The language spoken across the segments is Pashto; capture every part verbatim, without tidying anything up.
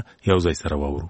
یو ځای سره واورو.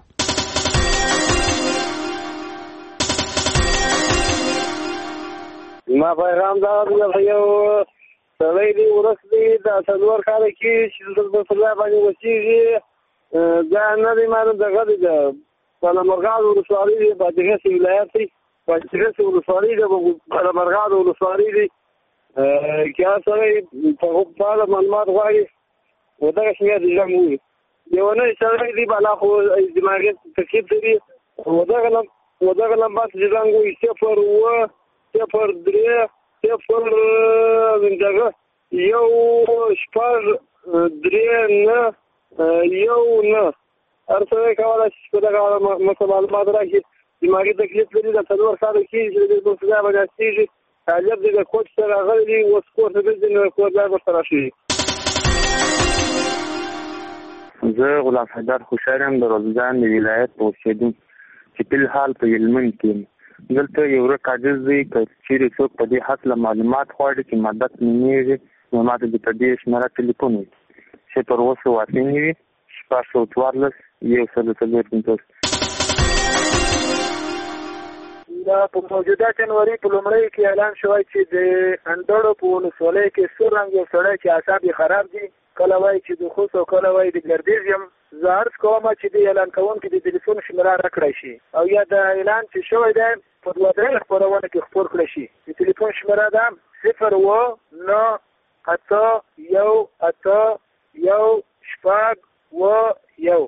ما پیغام دا یو سړی دی ورس دی دا څلور کاله کې چې د الله باندې وسیږي دا نه دی معلوم دغه دی په لمرغاز ولسوالۍ دی په دغه ولایت دی په دغه ولسوالۍ دی په لمرغاز ولسوالۍ دی کې سړی په خپل معلومات غواړي ودغه شی دی جمهور یو نه سړی دی بالا خو دماغي تکلیف دی ودغه ودغه لمبات ځانګو صفر و صفر درې صفر دغه یو شپږ درې نه یو نه ارڅه کوله چې په دغه معلومات راکړي دماغي تکلیف لري د څلور کاله کې چې د دوسرا باندې کېږي طالب د کوچ سره غلي او سکور د دې نه کوړ ځای سره شي. زه غلام حیدر خوشحالم د روزګان ولایت اوسېدونکی چې په حال په هلمند کې دلته یو رکاجز دی چې څوک په دې حاصله معلومات غواړي چې مدد نیږي نو ماته د دې شماره ټلیفون وي چې پر اوسه واټین وي شپږ سوه څوارلس یو سل څلور پنځوس. دا په موجوده جنوري په لومړۍ کې اعلان شوی چې د اندړو په ولسوالۍ کې سور رنګ یو سړی چې اعصاب یې خراب دي کله وایي چې د خوست او کله وایي د ګردیز یم. زه عرض کوم چې د اعلان کوونکي د تلیفون شمېره راکړی شي او یا د اعلان چې شوی دی په دوه درې خپرونه کې خپور کړی شي. د تلیفون شمېره ده صفر اوه نه اته یو اته یو شپږ اوه یو.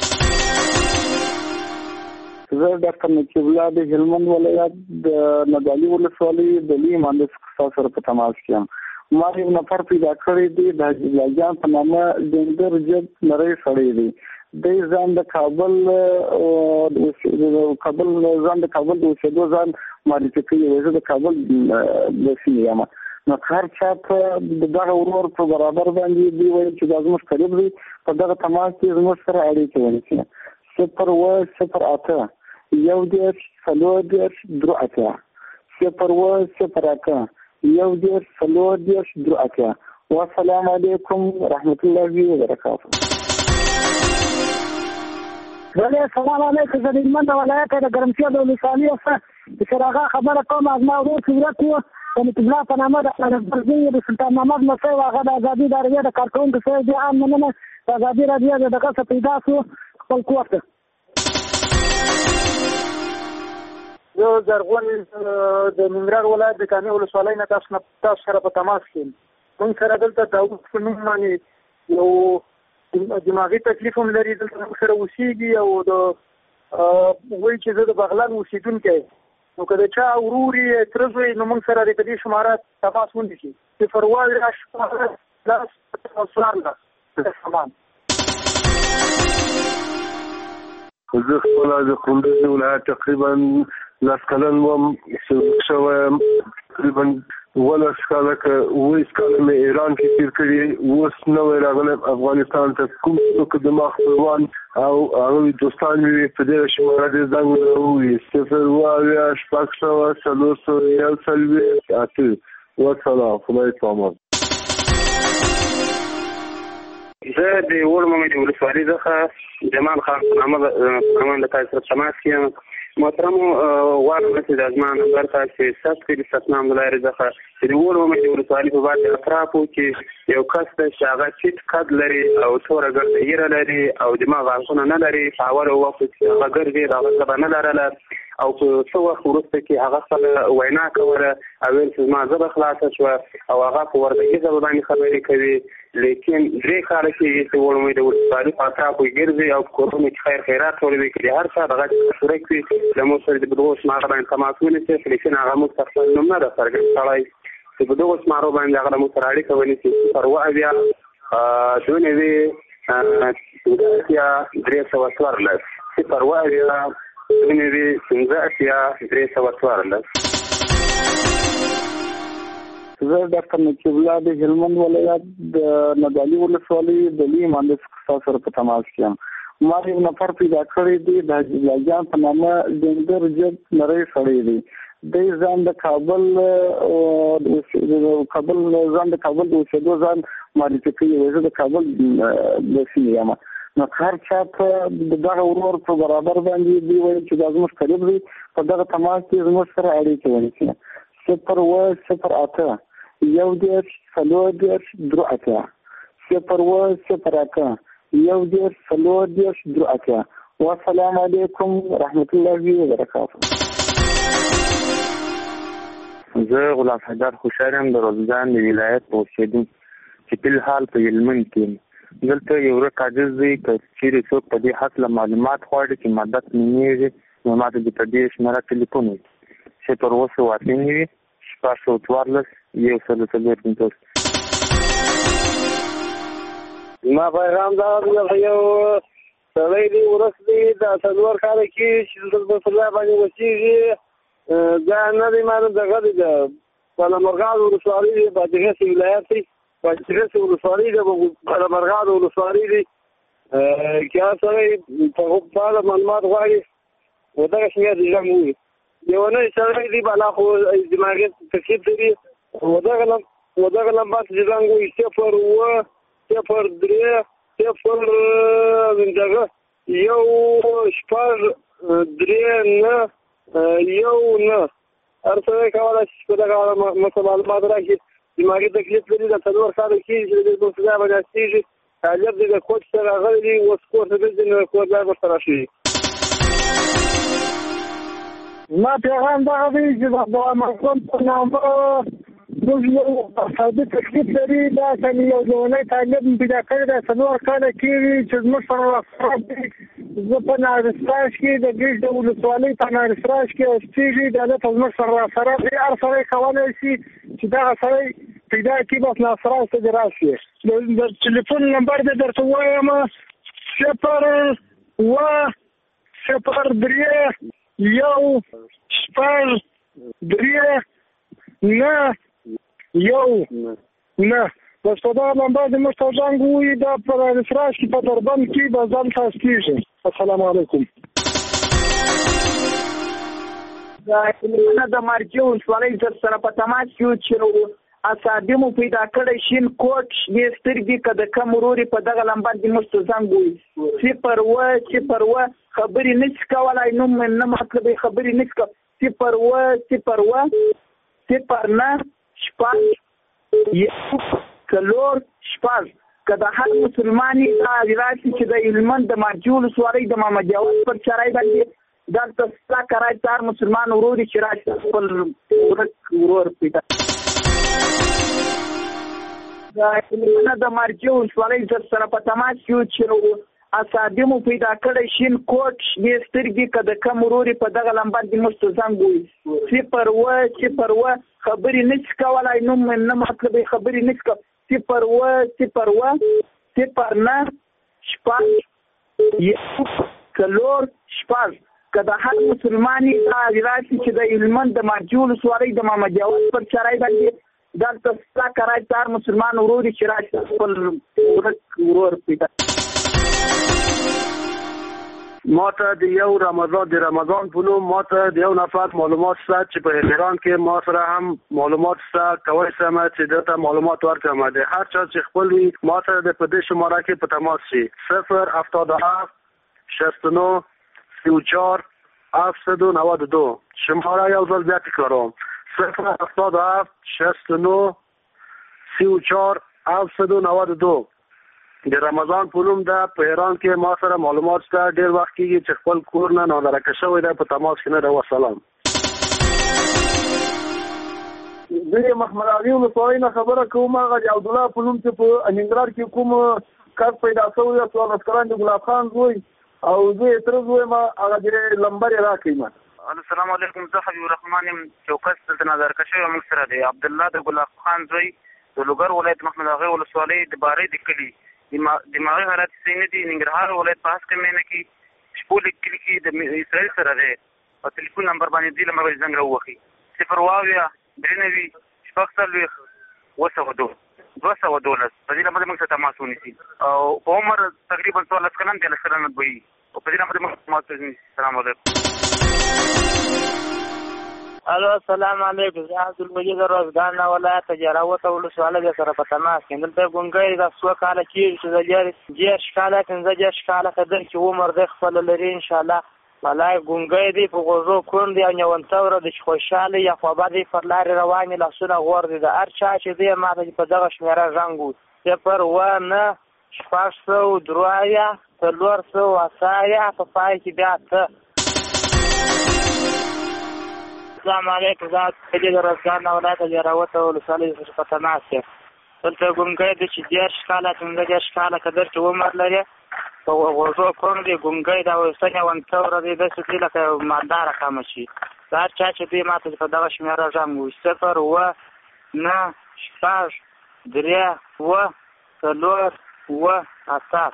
زه ډاکټر نقیب الله د هلمند ولایت د نادعلي ولسوالۍ د لوی مهندس سره په تماس کې یم. ما یو نفر پیدا کړی دی د حاجي الله جان په نامه ډنګر جب نری سړی دی. د ځان د کابل کابل ځان د کابل د اوسېدو ځان معرفي کوي. زه د کابل د سیمې یم. نو هر چا په دغه ورور په برابر باندې دی وایي چې دا زموږ قریب دی په دغه تماس کې زموږ سره اړیکې ونیسي. صفر اوه صفر اته یو دېرش څلور دېرش درې اتیا صفر اوه صفر اته یو دېرش څلور دېرش درې اتیا. والسلام علیکم ورحمت الله وبرکاته. بله سلام علیکم. زه د هلمند ولایت د ګرمسیر د ولسوالۍ څخه د شراغه خبره کوم. زما ورور چې ورک و د نقیب الله په نامه د د سلطان محمد مسعود هغه د ازادي راډیو د کارکوونکي سره د عام مننه د ازادي راډیو د دغه څخه پیدا شو خپل کور ته. زه زرغون د ننګرهار ولایت د کامې ولسوالۍ نه تاسو نه تاسو سره په تماس کې یم. موږ سره دلته داود په نوم باندې یو دماغي تکلیف هم لري دلته موږ سره اوسېږي او د وایي چې زه د بغلان اوسېدونکی نو که د چا ورور یې تره زوی نو موږ سره د دې شماره تماس ونیسي صفر اوه شپږ لس څوارلس سامان. زه خپله د کندوز ولایت تقریبا لس کلن وم شوی تقریبا ولس کاله که اوویس کاله مې ایران کې تېر کړي. اوس نوی راغلی افغانستان ته کوم څوک زما خپلوان او هغوی دوستان مې وي په دې شماره دې زنګ ووهي صفر اوه اویا شپږ سوه څلور سوه یو څلوېښت اته. والسلام خدای پامان. زه د وړمې د ولسوالۍ څخه جمال خان په نامه د تاسو سره تماس کې یم. محترمو غواړم چې د زما نمبر تاسو ثبت کړئ د ستنام د لارې څخه چې د وړمې د ولسوالۍ په بعد اطرافو کې یو کس دی چې هغه چیت قد لري او توره ګرده ایره لري او دماغ غاښونه نه لري. په اوله وخت کې هغه ګرځي د هغه ژبه نه لرله او په څه وخت وروسته کې هغه خپله وینا کوله او ویل چې زما ژبه خلاصه شوه او هغه په وردګي ژبه باندې خبرې کوي. لیکن درې کاله کېږي چې وړمې د ولسوالۍ په اطرافو کې ګرځي او په کورونو کې خیر خیرات ټولوي کړي. هر چا دغه شورک وي له موږ سره د دغو شماره باندې تماس ونیسي لیکن هغه موږ ته خپل نوم نه ده څرګند کړی چې په دغو شمارو باندې هغه له موږ سره اړیکه ونیسي. صفر اوه اویا دوه نوي پنځه اتیا درې سوه څوارلس صفر اوه اویا دوه نوي پنځه اتیا درې سوه څوارلس. زه ډاکټر نقیب الله د هلمند ولایت د نادعلي ولسوالۍ د لوی مهندس سره په تماس کې یم. ما یو نفر پیدا کړی دی د حاجي الله جان په نامه ډنګر جب نری سړی دی. د ځان د کابل کابل ځان د کابل د اوسېدو ځان معرفي کوي. زه د کابل د سیمې یم. نو هر چا ته دغه ورور په برابر باندې دی وایي چې دا زموږ قریب دی په دغه تماس کې زموږ سره اړیکې ونیسي. صفر اوه صفر اته یو دېرش څلور دېرش درې اتیا صفر اوه صفر اته یو دېرش څلور دېرش درې اتیا. والسلام علیکم ورحمت الله وبرکاته. زه غلام حیدر خوشحال یم د روزګان د ولایت په اوسېدونکی چې په الحال په هلمند کې یم. دلته یو ورک عاجز دی که چیرې څوک په دې هکله معلومات غواړي چې مدد نومېږي نو ما ته د په دې شمېره ټلیفون وکړي صفر اوه سوه اته نوي شپږ سوه څوارلس یو سل څلور پنځوس. ما پیغام دا یو سړی دی ورس دی دا څلور کاله کېږي چې دلته په الله باندې اوسېږي. دا نه دی معلوم دغه دی د بالامرغاد ولسوالۍ دی بادغیس ولایت دی بادغیس ولسوالۍ دی بالامرغاد ولسوالۍ دی. که هغه سړی په اړه معلومات غواړي و دغه شمېر د ژوند ووایي. لیونی سړی دی بالا خو دماغي تکلیف لري و دغه نمبر چې ژوند ووایي صفر اوه صفر درې صفر دغه یو شپږ درې نه یو نه. هر سړی کولی شي په دغه اړه معلومات راکړي. دماغي تکلیف لري د څلور کاله کېږي چې د دې په ځای باندې استېږي. طالب دی د کوچ سره راغلی دی اوس کور ته ګرځي نو کور ځای ورته راشي. ما پیغام دغه دی چې د افغانستان په نامه موږ یو اقتصادي تکلیف لري. دا سم یو ځواني طالب پیدا کړی دی څلور کاله کېږي چې زموږ سره راخراب دی. زه په نارسراج کې د ګیش د ولسوالۍ په نارسراج کې اوسېږي. دا دلته زموږ سره راخراب دی. هر سړی کولی شي چې دغه سړی پیدا کړي بس نارسراج ته دې راشي. د ټلیفون نمبر دې درته ووایم صفر اوه صفر درې یو شپږ درې نه یو نه. بس په دغه نمبر دې موږ ته زنګ ووایي. دا په نارسراج کې په دربند کې به ځان خلاص کېږي. السلام علیکم. د مرجع ولسوالۍ سره په تماس کې چې اصابي مو پیدا کړی شین کوټ دې سترګې که د کم ورورې په دغه لمبر دې موږ ته زنګ ووایي صفر اوه صفر اوه خبرې نه شي کولی نوم نه مطلب یې خبرې نه شي کولی صفر اوه صفر اوه صفر نه شپږ یو څلور شپږ. که د هر مسلمان یې راشي چې د هلمند د مرجع ولسوالۍ د محمد جواد پر چرای باندې دلته ستا کرای ته هر مسلمان ورور چې راشي خپل ورک ورور پیدا د مرجع ولسوالۍ سره په تماس کې چې اصابي مو پیدا کړی شین کوټ دې سترګې که د کم ورورې په دغه لمبر دې موږ ته زنګ ووایي صفر اوه صفر اوه خبرې نه شي کولی نوم نه مطلب یې خبرې نه شي کولی صفر اوه صفر اوه صفر نه شپږ یو څلور شپږ. که د هر مسلمان یې راشي چې د هلمند د مرجع ولسوالۍ د محمد جواد پر چرای باندې دلته ستا کرای ته هر مسلمان ورور چې راشي خپل ورک ورور پیدا. ما ته د یو رمضان د رمضان په نوم ما ته د یو نفر معلومات شته چې په ایران کې ما سره هم معلومات شته. کولی شم چې دلته معلومات ورکړم. د هر چا چې خپل وي ما ته د په دې شماره کې په تماس شي صفر هفتاد و هفت شصت و نه سی و چهار هفتصد و نود و دو. شماره یو ځل بیا تکراروم صفر هفتاد و هفت شصت و نه سی و چهار هفتصد و نود و دو. د رمضان په نوم ده. په ایران کې ما سره معلومات شته. ډېر وخت کېږي چې خپل کور نه نادرکه شوی دی. په تماس کې نه ده. وسلام. زه محمد علي ولسوالۍ نه خبره کوم. هغه د عبدالله په نوم چې په ننګرهار کې کوم کس پیدا شوی دی څوارلس کلن د ګلاب خان زوی او زه یې تره زوی یم. هغه د لمبر یې راکړئ. ما السلام علیکم. زه حبیب الرحمن یم. چوکس دلته نادرکه شوی موږ سره دی عبدالله د ګلاب خان زوی د لوګر ولایت محمد اغې ولسوالۍ د بارې د کلي. دماغي حالات صحیح نه دي. ننګرهار ولایت په هسکه مینه کې شپول کلي کې د اسرائیل سره دی. په ټلیفون نمبر باندې دې لمبر باندې زنګ راووهئ صفر اوه اویا درې نوي شپږ څلوېښت اوه سوه دوه دوه سوه دولس. په دې نمبر موږ سره تماس ونیسي. او په عمر تقریبا څوارلس کلن دیارلس کلن به وي او په دې نمبر موږ تماس ونیسي. السلام علیکم. الو السلام علیکم. زه عبدالمجید روزګان ولایت جراوطه ولسوالۍ سره په تماس کې. دلته ګونګی د څو کاله کېږي چې د دېرش کاله پنځه دېرش کاله قدر چې عمر دی خپله لري انشاءالله. والله ګونګی دی په غوږو کوڼ دی او نیونتوره دی چې خوشحاله یا خوابه دی پر لارې روان یې لاسونه غوړ دی. د هر چا چې دی ما ته په دغه شمېره زنګ و صفر اوه نه شپږ سوه درې اتیا څلور سوه اته اتیا په پای کې بیا اته. السلام علیکم. زه عبدالمجید روزګان ولایت جراوطه ولسوالۍ سره په تماس کې. دلته ګونګی دی چې دېرش کاله پنځه دېرش کاله قدر چې عمر لري په غوږو کوڼ دی ګونګی دی او څه نیونتوره دی داسې دی لکه مالداره کمه شي. د هر چا چې دی ما ته په دغه شمېره زنګ ووایي صفر اوه نه شپږ درې اوه څلور اوه اته.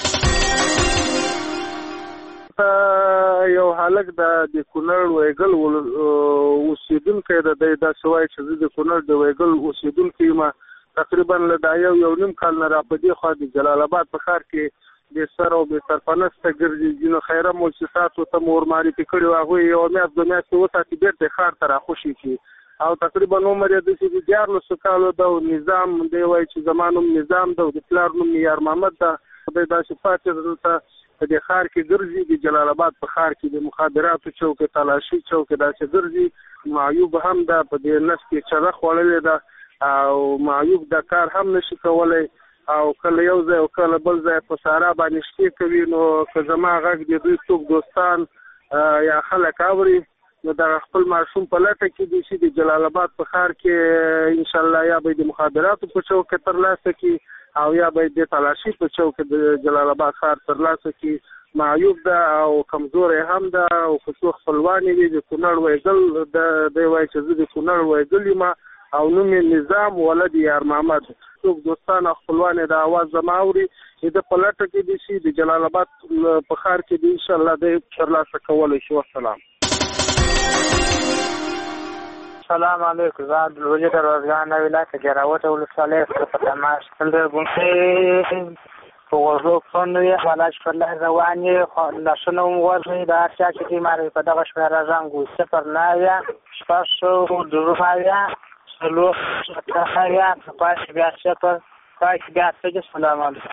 یو هلک د کونړ ویګل اوسېدونکی د دی داسې وایي چې زه د کونړ د ویګل اوسېدونکی یم. تقریبا له دا یو یو نیم کال نه را په دې خوا د جلال آباد په ښار کې بې سر او بې سرپنسته ګرځي. ځینو خیره مؤسساتو ته مو ورمعرفي کړي وو، هغوی یوه میاشت دوه میاشتې وساتي بېرته یې ښار ته راخوشي کړي او تقریبا عمر یې داسې د دیارلسو کالو ده او نظام دی وایي چې زما نوم نظام ده او د پلار نوم یار محمد ده. دی داسې پاتې دلته په دې ښار کې ګرځي، د جلال آباد په ښار کې د مخابراتو چوکې تلاشي چوکې داسې ګرځي. معیوب هم ده، په دې نس کې چغه خوړلې ده او معیوب دا کار هم نشي کولی او کله یو ځای او کله بل ځای په سارا باندې شپې کوي. نو که زما غږ د دوی څوک دوستان یا خلک اوري نو د خپل ماشوم په لټه کې دي چې د جلال آباد په ښار کې انشاءالله یا به د مخابراتو په چوکې ترلاسه کړي او یا به د تلاشي په چوکې د جلال آباد ښار ترلاسه کړي. معیوب ده او کمزوری هم ده او که څو خپلوانې وي. د کونړ ویګل د دی وایي چې زه د کونړ ویګل یم او نوم یې نظام ولد یار محمد. څوک دوستان او خپلوان یې د اواز زما اوري چې د په لټه کې دي چې د جلال آباد په ښار کې دي انشاءالله دی ترلاسه کولی شي. والسلام. السلام علیکم. زه عبدالمجید روزګان ولایت جراوطه ولسوالۍ سره په تماس کې. دلته ګونګی په غوږو کوڼ دی، والله چې پر لارې روان یې لاسونه هم غوړ دی. د هر چا چې دی ما په دغه شمېره زنګ ووایي صفر نه اتیا شپږ سوه درې اتیا څلور اته اتیا په پای کې بیا صفر پای کې بیا اته. السلام علیکم.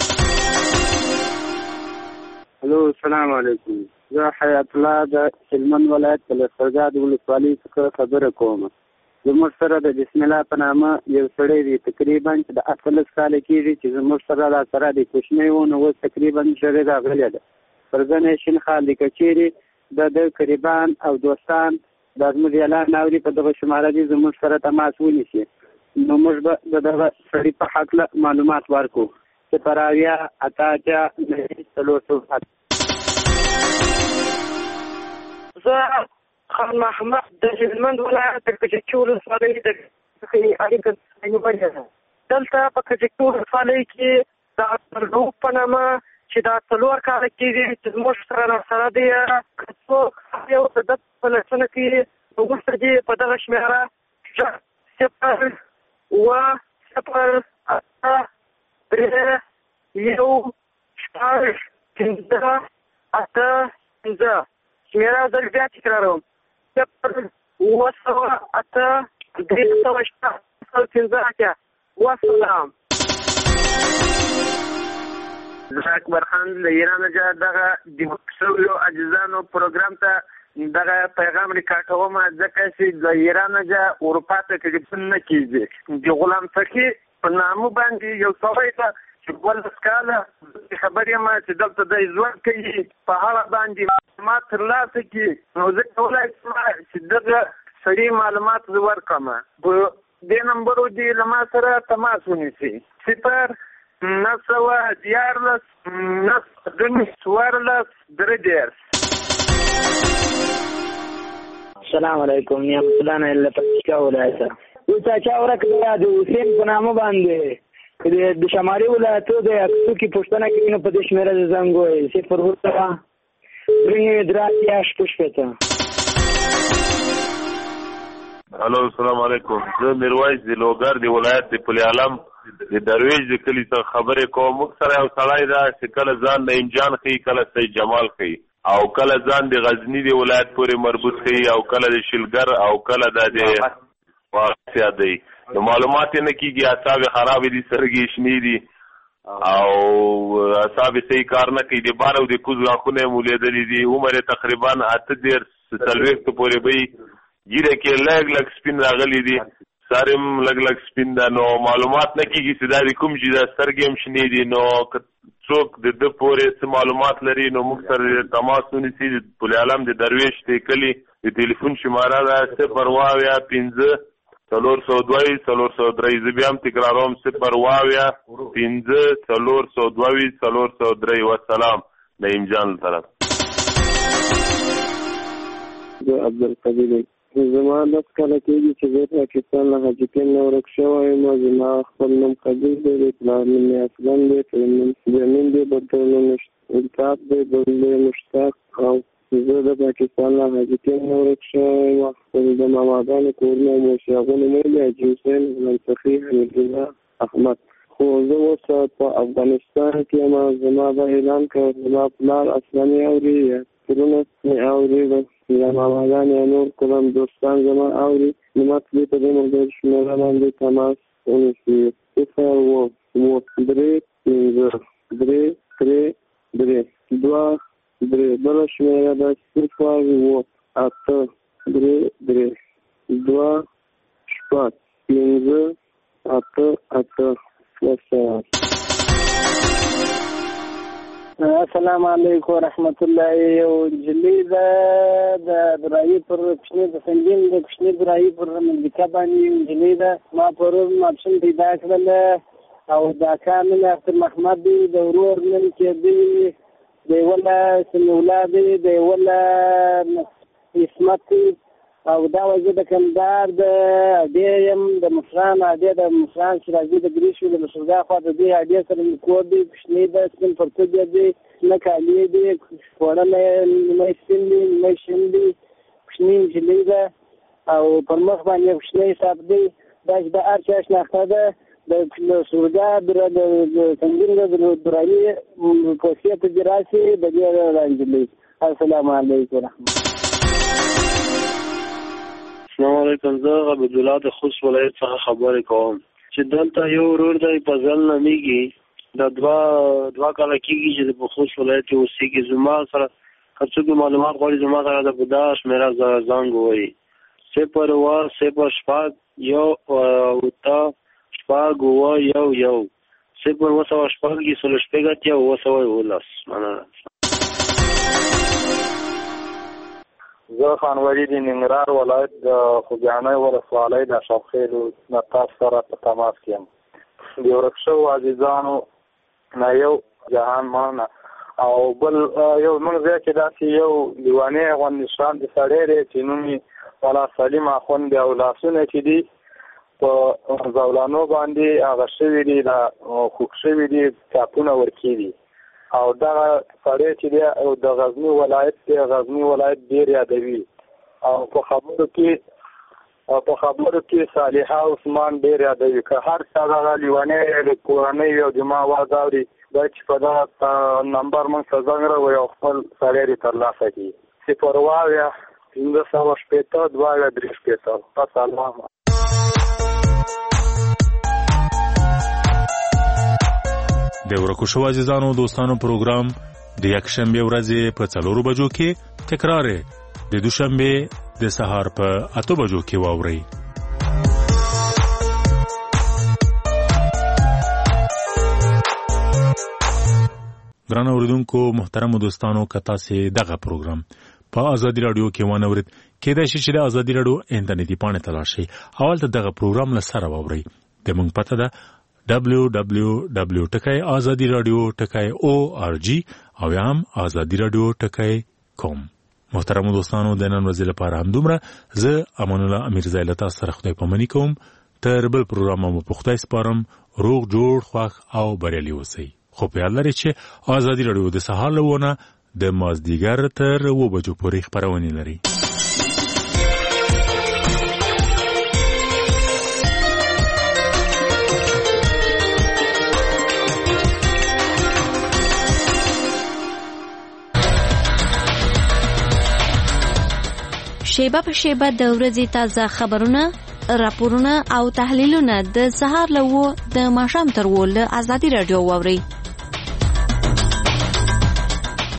الو السلام علیکم. زه حیات الله د هلمند ولایت د لښکرګاه د ولسوالۍ څخه خبره کوم. زموږ سره د بسم الله په نامه یو سړی دی تقریبا چې د اتلس کاله کېږي چې زموږ سره دا سره دی کوچنی و نو اوس تقریبا ژړې راغلی ده. پر ځان یې شین خال دی که چېرې د د قریبان او دوستان دا زموږ اعلان اوري په دغه شماره دي زموږ سره تماس ونیسي نو موږ به د دغه سړي په هکله معلومات ورکړو. صفر اویا اته اتیا نهه څلور سوه. زه خان محمد د هلمند ولایت د کجکي ولسوالۍ د اړیکه نیولې ده. دلته په کجکي ولسوالۍ کې د عبدالروف په نامه چې دا څلور کاله کېږي چې زموږ سره راسره دی. که څوک یو د ده په لسنه کې وروسته دي په دغه شمېره صفر اوه صفر اته درې یو شپږ پنځه اته پنځه. شمېره زه بیا تکراروم صفر اوه سوه اته درې سوه شپږ سوه پنځه اتیا. والسلام. زه اکبر خان له ایران څخه دغه د شویو اجزانو پروګرام ته دغه پیغام ریکارډوم ځکه چې د ایران څخه اروپا ته ټلیفون نه کېږي. د غلام فقیر په نامه باندې یو سړی ته چې ولس کاله خبر یم چې دلته د ژوند کوي په هغه باندې معلومات ترلاسه کړي نو زه کولی شم چې دغه سړي معلومات زه ورکړم. په دې نمبرو دې له ما سره تماس ونیسي صفر نه سوه دیارلس نه دوه څوارلس درې دېرش. السلام علیکم. نعمت الله نه له پکتیکا ولایته. اوس چا ورکړه د حسین په نامه باندې د شمالي ولایتو د اکسو کې پوښتنه کوي نو په دې شمېره د زنګ ووایي صفر اووه درې درې اتیا شپږ شپېته. الو السلام علیکم. زه میرویس د لوګر د ولایت د پل علم د درویش د کلي څخه خبرې کوم. موږ سره یو سړی ده چې کله ځان نه انجان ښیي کله سید جمال ښیي. او کله ځان د غزنی دی ولایت پورې مربوط کوي او کله د شلګر او کله د واقعیا دی. نو معلومات نه کیږي، اعصاب خراب دي، سرګي شنی دي او اعصاب صحیح کار نه کوي، د بار او د کوز غاښونه مولیدلې دي. عمر تقریبا اته ډیر څلوېښت پورې به ګیره کې لږ لږ سپین راغلی دي، سارم لږ لږ سپین ده. نو معلومات نه کیږي چې دا د کوم شي دا سترګې هم شنې دي. نو څوک د ده پورې څه معلومات لري نو موږ سره تماس ونیسي. د پل عالم د درویش دی کلي د ټلیفون شماره ده صفر اوه اویا پنځه څلور سوه دوه څلور سوه درې. زه بیا هم تکراروم صفر اوه اویا پنځه څلور سوه دوه څلور سوه درې. والسلام. نعیم جان طرف عبدالقدیر زما لس کاله کېږي چې زه پاکستان له حاجتین نه ورک شوی یم. زما خپل نوم قدیر دی، د پلار نوم یې اسلم دی، زمین دی بدلون الطاف دی، بل دی مشتاق. او زه د پاکستان له حاجتین نه ورک شوی یم. خپل د ماماګانو کورونه او موشیاغونه مې دي، حاجي حسین، منصفي، حمیدالله، احمد. خو زه اوس په افغانستان کې یم. زما به اعلان کړی زما پلار اسلامي اوري یا ترونه مې اوري یا ماماګان یا نور قرآن دوستان زما اوري. نو ما ترې په دې موبایل شمېره باندې تماس ونیسي صفر اووه اووه درې پنځه درې درې درې دوه درې. بله شمېره ده صفر اووه اته درې درې دوه شپږ پنځه اته اته. والسلام. السلام علیکم ورحمت الله. یو نجلۍ ده د برایي پر کوچني د سنګین د کوچني برایي پر مملکه باندې نجلۍ ده. ما پرون ماپښین پیدا کړله او د اکا نوم اختر محمد دی، د ورور نوم کې دی، د یوله سمیولا دی، د یوله عصمت دی. او دا وجه د کندهار د اډې یم د مشران اډې د مشران چې راځي د ګریشو د مشرګاه خوا د دې اډې سره مې کور دی. کوچنۍ ده، سپین پرتوګ دی، شنه کالي دي، خوړلی نیمه سپین دی نیمه شین دی. کوچنۍ نجلۍ ده او پر مخ باندې کوچنی صاحب دی. دا چې د هر چا شناخته ده د سورګاه د سنګین د دراني کوڅې په دې راسي د دې دا نجلۍ. السلام علیکم ورحمت الله. السلام علیکم. زه عبدالله د خوست ولایت څخه خبرې کوم چې دلته یو ورور دی په ځل نمیږي. دا دوه دوه کاله کېږي چې په خوست ولایت کې اوسېږي. زما سره که څوک معلومات غواړي زما سره د بودا شمېره زنګ ووایي صفر اوه صفر شپږ یو اوته شپږ اوه یو یو صفر اوه سوه شپږ سلو شپږ اتیا اوه سوه یولس. مننه. زه خانوري د ننګرهار ولایت د خوږیاڼۍ ولسوالۍ د شاوخیلو نه تاسو سره په تماس کې یم. د ورک شوو عزیزانو نه یو جهان مننه او بل یو موږ ځای کې داسې یو دیوانې غوندې نشان د سړی دی چې نوم یې والا سلیم اخوند دی او لاسونه چې دي په زولانو باندې هغه شوي دي خوږ شوي دي ټاپونه ورکې دي. او دغه سړی چې دی د غزني ولایت دی، غزني ولایت ډېر یادوي او په خبرو کې او په خبرو کې صالحه عثمان ډېر یادوي. که هر چا دغه لیونی کورنۍ او د ما آواز اوري دا چې په دغه نمبر موږ ته زنګ راووایي او خپل سړی دې ترلاسه کړي. صفر اوه اویا پنځه سوه شپېته دوه اویا درې شپېته. السلام. د ورکو شو عزیزانو دوستانو پروګرام د یکشنبه ورځې په څلورو بجو کې تکرار د دوشنبه د سهار په اته بجو کې واوري. ګران اوریدونکو محترم دوستانو کتا سي دغه پروګرام په ازادي رادیو کې ونورید کېدای شي چې د ازادي رادیو انټرنیټي پاڼه تلاشي اول ته دغه پروګرام لسره واوري. د مونږ پته ده دبلیو دبلیو دبلیو ټکای ازادي رادیو ټکای او ار جی او هم ازادي رادیو ټکای کوم. محترم دوستانو د نن ورځې لپاره هم دومره. زه امان الله امیرزای له تاسو سره خدای پامنی کوم. تر بل پروګرام مو په خدای سپارم. روغ جوړ خوښ او بریالي اوسئ. خو په یاد لرئ چې ازادي رادیو د سهار لونه د مازدیګر تر اوه بجو پورې خپرونه لري. شیبه په شیبه د ورځې تازه خبرونه، راپورونه او تحلیلونه د سهار له وو د ماښام تر وو له ازادي راډیو واورئ.